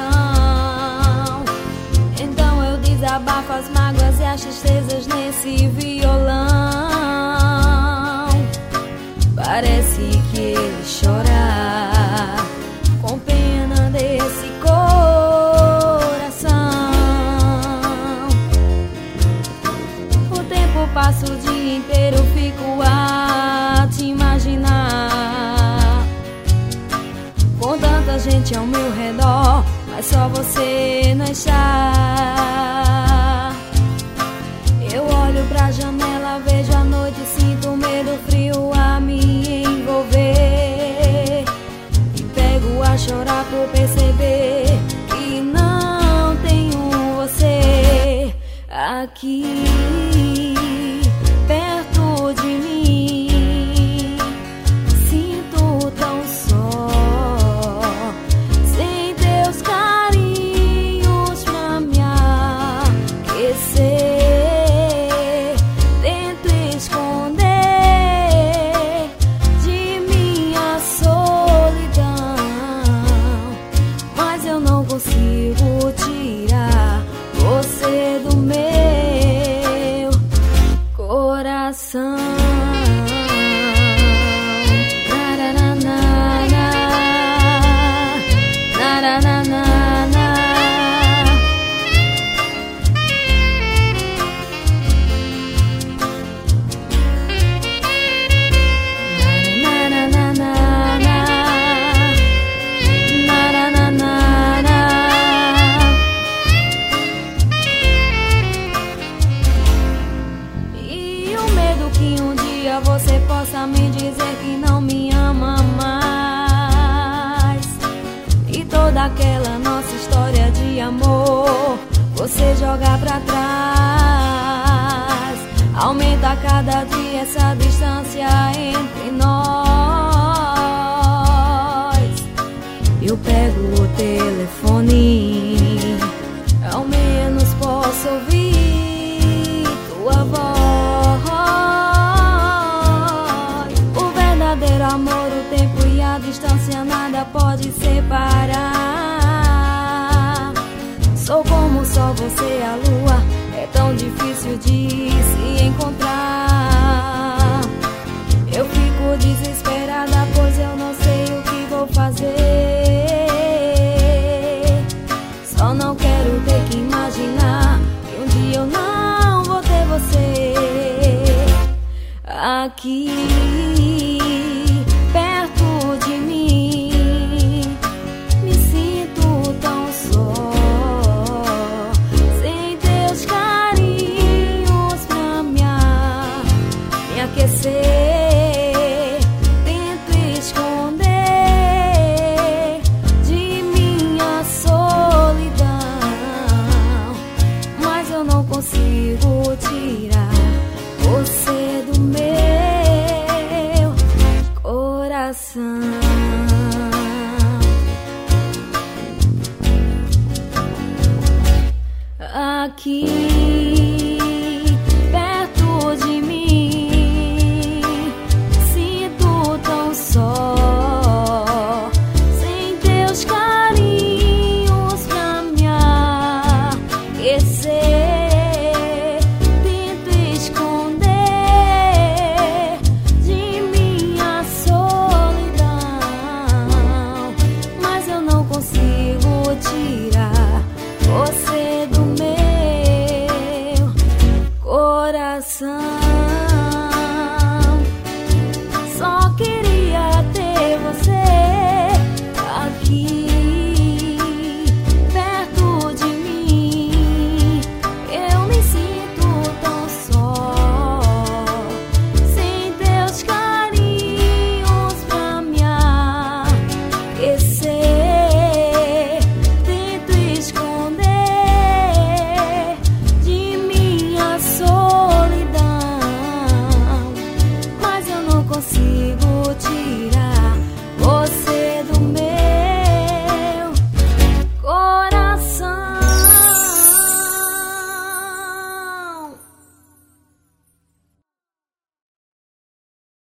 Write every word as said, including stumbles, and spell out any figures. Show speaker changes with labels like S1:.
S1: Então eu desabafo as mágoas e as tristezas nesse violão. Parece que ele chora com pena desse coração. O tempo passa o dia inteiro, eu fico a te imaginar, com tanta gente ao meu redor, mas só você não está. Eu olho pra janela, vejo a noite, sinto medo, frio a me envolver, e pego a chorar por perceber que não tenho você aqui perto de mim. Sinto tão só, sem teus carinhos pra me aquecer, tento esconder de minha solidão, mas eu não consigo tirar você do meu coração. Que um dia você possa me dizer que não me ama mais, e toda aquela nossa história de amor você joga pra trás. Aumenta a cada dia essa distância entre nós. Eu pego o telefone, ao menos posso ouvir tua voz. Amor, o tempo e a distância nada pode separar. Sou como só você, a lua, é tão difícil de se encontrar. Eu fico desesperada, pois eu não sei o que vou fazer. Só não quero ter que imaginar que um dia eu não vou ter você aqui perto de mim. Me sinto tão só, sem teus carinhos pra me, me aquecer. Tento esconder de minha solidão, mas eu não consigo tirar você do meu coração. Aqui